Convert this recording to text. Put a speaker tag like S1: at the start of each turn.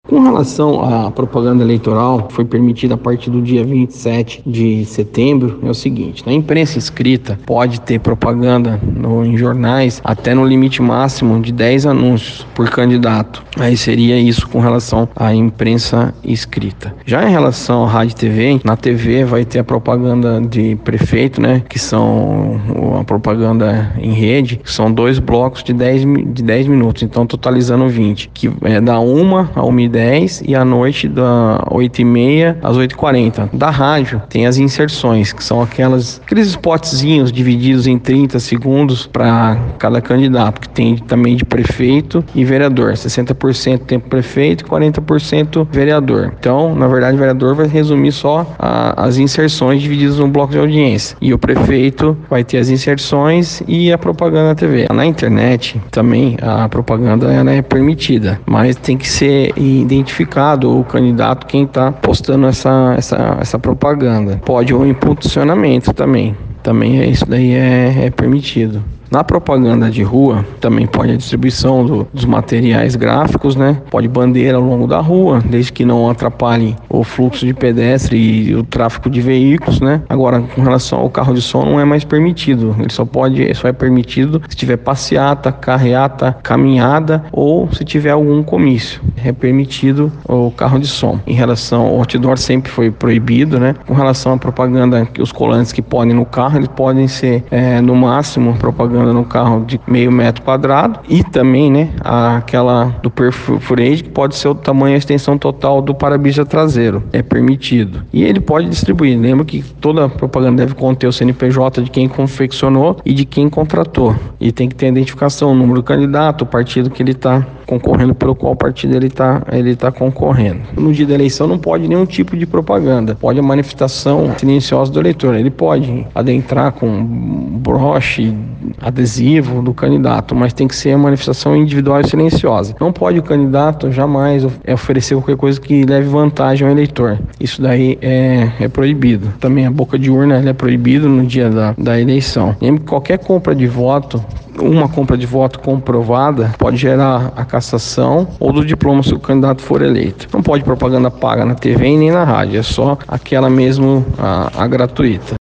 S1: Com relação à propaganda eleitoral, foi permitida a partir do dia 27 de setembro, é o seguinte: na imprensa escrita pode ter propaganda em jornais até no limite máximo de 10 anúncios por candidato. Aí seria isso com relação à imprensa escrita. Já em relação à rádio e TV, na TV vai ter a propaganda de prefeito, né, que são a propaganda em rede, que são 2 blocos de 10 minutos, então totalizando 20, que é da 1 a 1h10 e à noite da 8h30 às 8h40. Da rádio tem as inserções, que são aqueles spotzinhos divididos em 30 segundos para cada candidato, que tem também de prefeito e vereador, 60% tempo prefeito e 40% vereador. Então, na verdade, o vereador vai resumir só as inserções divididas no bloco de audiência, e o prefeito vai ter as inserções e a propaganda na TV. Na internet também a propaganda ela é permitida, mas tem que ser identificado o candidato, quem está postando essa propaganda. Pode o impulsionamento também isso daí é permitido. Na propaganda de rua, também pode a distribuição dos materiais gráficos, né? Pode bandeira ao longo da rua, desde que não atrapalhe o fluxo de pedestre e o tráfego de veículos, né? Agora, com relação ao carro de som, não é mais permitido. Ele só é permitido se tiver passeata, carreata, caminhada ou se tiver algum comício. É permitido o carro de som. Em relação ao outdoor, sempre foi proibido, né? Com relação à propaganda, os colantes que podem no carro, eles podem ser, no máximo, propaganda no carro de meio metro quadrado, e também, né, aquela do perfurage, que pode ser o tamanho e a extensão total do para-brisa traseiro, é permitido. E ele pode distribuir. Lembra que toda propaganda deve conter o CNPJ de quem confeccionou e de quem contratou, e tem que ter a identificação, o número do candidato, o partido que ele está concorrendo, pelo qual partido ele tá concorrendo. No dia da eleição não pode nenhum tipo de propaganda, pode a manifestação silenciosa do eleitor, ele pode adentrar com broche, adesivo do candidato, mas tem que ser a manifestação individual e silenciosa. Não pode o candidato jamais oferecer qualquer coisa que leve vantagem ao eleitor. Isso daí é proibido. Também a boca de urna é proibido no dia da eleição. Lembre que qualquer compra de voto, uma compra de voto comprovada, pode gerar a cassação ou do diploma se o candidato for eleito. Não pode propaganda paga na TV e nem na rádio, é só aquela mesmo, a gratuita.